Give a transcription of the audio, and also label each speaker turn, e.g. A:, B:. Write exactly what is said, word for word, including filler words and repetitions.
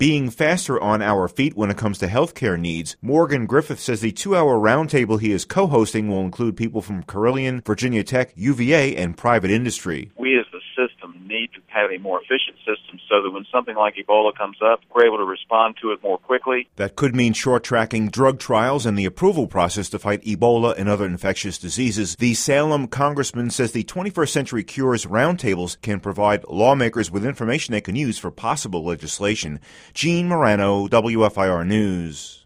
A: being faster on our feet when it comes to healthcare needs. Morgan Griffith says the two-hour roundtable he is co-hosting will include people from Carilion, Virginia Tech, U V A, and private industry.
B: We as the system need to have a more efficient system so that when something like Ebola comes up, we're able to respond to it more quickly.
A: That could mean short-tracking drug trials and the approval process to fight Ebola and other infectious diseases. The Salem congressman says the twenty-first Century Cures roundtables can provide lawmakers with information they can use for possible legislation. Gene Morano, W F I R News.